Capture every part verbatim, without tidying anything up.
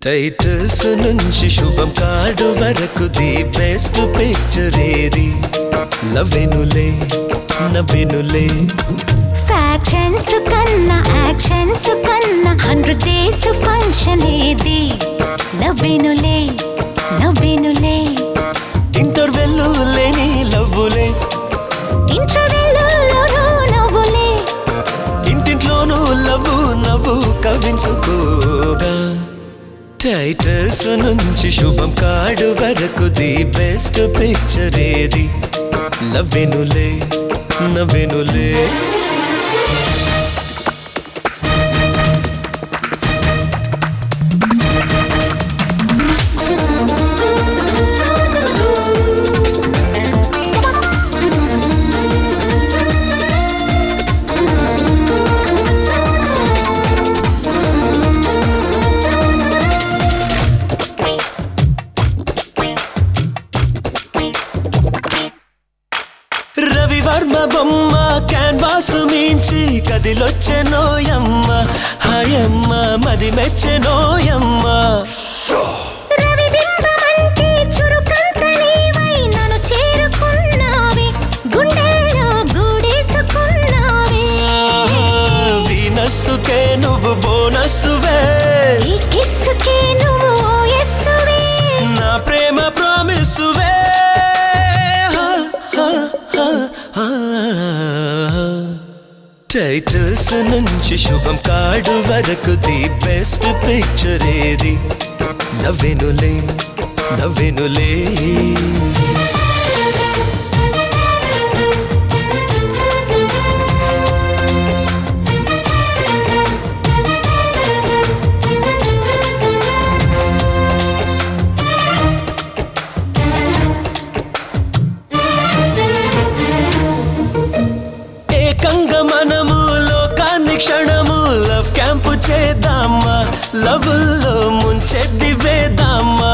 titles నుంచి శుభం card వరకు ది బెస్ట్ పిక్చర్ ఏది లవ్వెనులే నవ్వెనులే ఫ్యాక్షన్స్ కన్నా యాక్షన్స్ కన్నా హండ్రెడ్ డేస్ ఫంక్షన్ ఏది లవ్వెనులే నవ్వెనులే ఇంటర్వెల్ లేని లవ్వులే ఇంటర్వెల్లోనూ నవ్వులే ఇంటింట్లోనూ లవ్వు నవ్వు కవించుకోగా టైటిల్స్ నుంచి శుభం కార్డు వరకు ది బెస్ట్ పిక్చర్ ఏది లవ్వెనులే నవ్వెనులే రవివర్మ బొమ్మ క్యాన్వాస్ మించి కదిలొచ్చెనోయమ్మ హాయమ్మ మది మెచ్చెనోయమ్మ రవిబింబమంటే చురుకంత నీవై నన్ను చేరుకున్నావే గుండెల్లో గూడేసుకున్నావే వీనస్సుకే నువ్వు బోనస్సువే ఈ కిస్సుకే నువ్వు ఓయస్సువే నా ప్రేమ ప్రామిస్సువే టైటిల్స్ నుంచి శుభం కార్డు వరకు ది బెస్ట్ పిక్చర్ ఏది లవ్వెనులే నవ్వెనులే మనము లోకాన్ని క్షణము లవ్ క్యాంపు చేద్దామా లవ్లో ముంచెద్ది వేద్దామా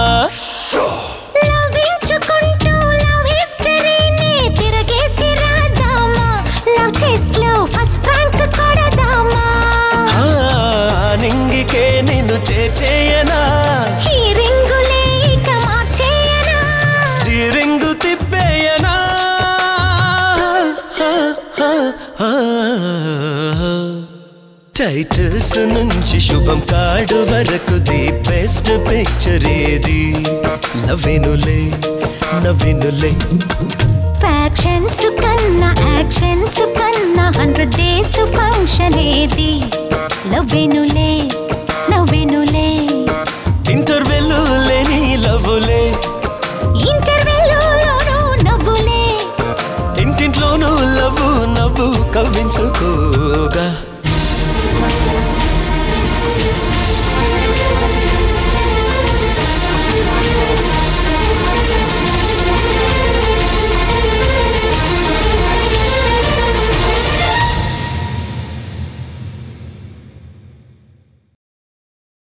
లవించుకుంటూ లవ్ హిస్టరీని తిరగేసి రాద్దామా లవ్ టెస్ట్ లో ఫస్ట్ ర్యాంక్ కొడదామా నింగికే నిన్ను చేర్చేయనా ఈ రింగులే ఇక మార్చేయనా స్టీరింగు తిప్పేయనా టైటిల్స్ నుంచి శుభం కార్డు వరకు ది బెస్ట్ పిక్చర్ ఏది లవ్వెనులే నవ్వెనులే ఫ్యాక్షన్స్ కన్నా యాక్షన్స్ కన్నా హండ్రెడ్ డేస్ ఫంక్షన్ ఏది లవ్వెనులే నవ్వెనులే ఇంటర్వెల్ లేని లవ్వులే ఇంటర్వెల్లోనూ నవ్వులే ఇంటింట్లోనూ లవ్వు నవ్వు కవ్వించుకోగా